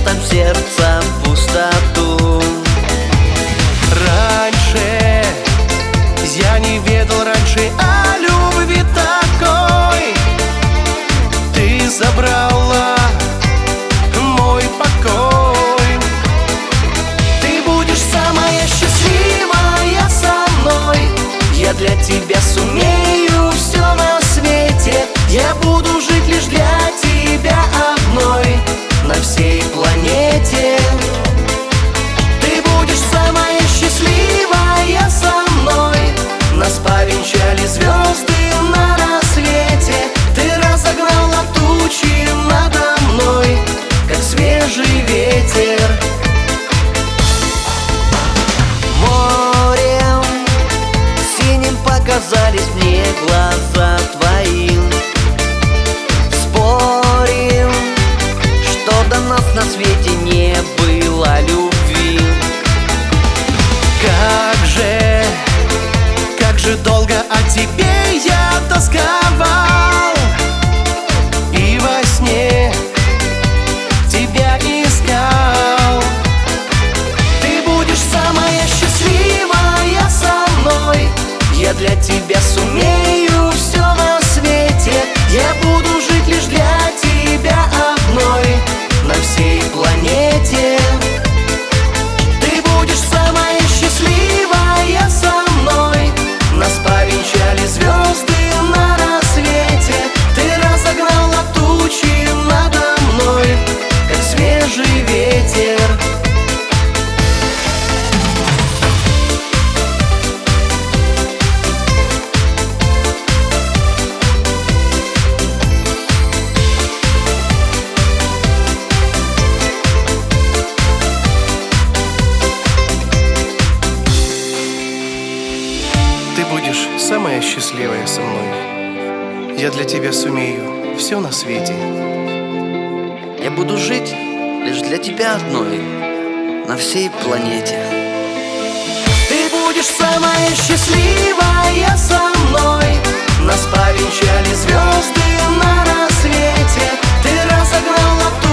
место в сердце пустоту. Раньше я не ведал раньше о любви такой. Ты забрала мой покой. Ты будешь самая счастливая со мной. Я для тебя сумею все на свете. Я буду жить лишь для тебя одной на всей планете. Ты будешь самая счастливая со мной. Нас повенчали звезды на рассвете. Ты разогнала тучи надо мной, как свежий ветер. Морем синим показались мне глаза твои. Спорим, что до нас на свете не было любви. Как же долго о тебе я тосковал, и во сне тебя искал. Ты будешь самая счастливая со мной. Я для тебя сумею все на свете. Я буду жить лишь для тебя одной на всей планете. Ты будешь самая счастливая со мной. Нас повенчали звезды на рассвете. Ты разогнала тучи надо мной, как свежий ветер. Ты будешь самая счастливая со мной. Я для тебя сумею все на свете. Я буду жить лишь для тебя одной на всей планете. Ты будешь самая счастливая со мной. Нас повенчали звезды на рассвете. Ты разогнала